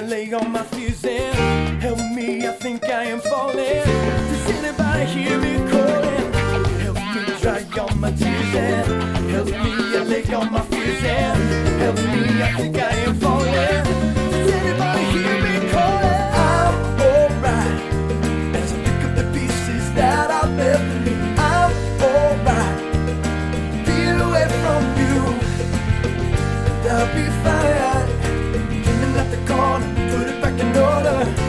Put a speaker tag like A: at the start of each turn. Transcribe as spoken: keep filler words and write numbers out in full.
A: lay on my fears and help me, I think I am falling. Does anybody hear me calling? Help me dry all my tears and help me, I lay on my fears and help me, I think I am falling. Does anybody hear me calling? I'm alright as I pick up the pieces that I've left in me. I'm alright, feel away from you, and I'll be fine. Cleaning up the corner, put it back in order.